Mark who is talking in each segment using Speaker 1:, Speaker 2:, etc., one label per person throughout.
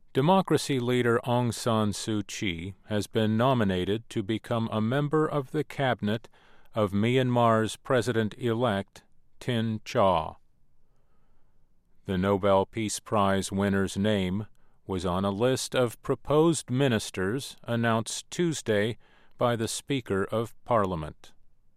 Speaker 1: Democracy leader Aung San Suu Kyi has been nominated to become a member of the cabinet of Myanmar's president-elect Tin Chaw. The Nobel Peace Prize winner's name was on a list of proposed ministers announced Tuesday by the Speaker of Parliament.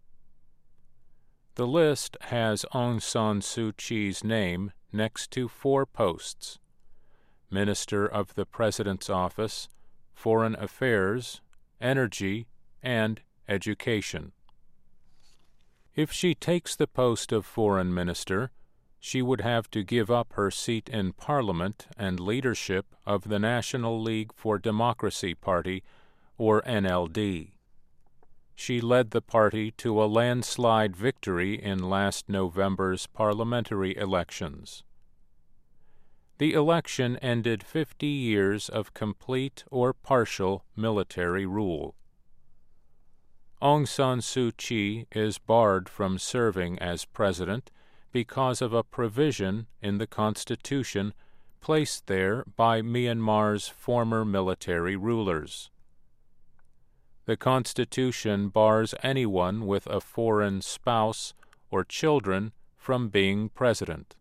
Speaker 1: The list has Aung San Suu Kyi's name next to 4 posts: Minister of the President's Office, Foreign Affairs, Energy, and Education. If she takes the post of Foreign Minister, she would have to give up her seat in Parliament and leadership of the National League for Democracy Party, or NLD. She led the party to a landslide victory in last November's parliamentary elections. The election ended 50 years of complete or partial military rule. Aung San Suu Kyi is barred from serving as president because of a provision in the Constitution placed there by Myanmar's former military rulers. The Constitution bars anyone with a foreign spouse or children from being president.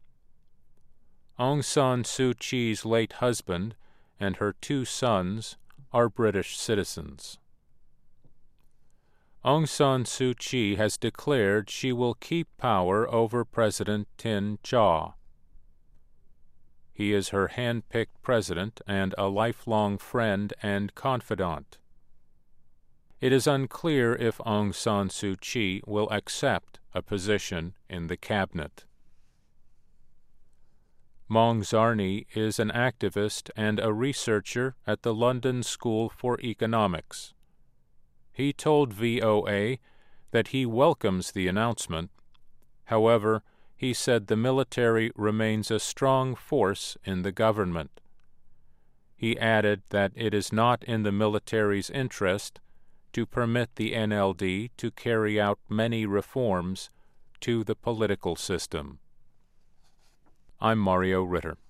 Speaker 1: Aung San Suu Kyi's late husband and her 2 sons are British citizens. Aung San Suu Kyi has declared she will keep power over President Tin Chaw. He is her hand-picked president and a lifelong friend and confidant. It is unclear if Aung San Suu Kyi will accept a position in the cabinet. Maung Zarni is an activist and a researcher at the London School for Economics. He told VOA that he welcomes the announcement. However, he said the military remains a strong force in the government. He added that it is not in the military's interest to permit the NLD to carry out many reforms to the political system. I'm Mario Ritter.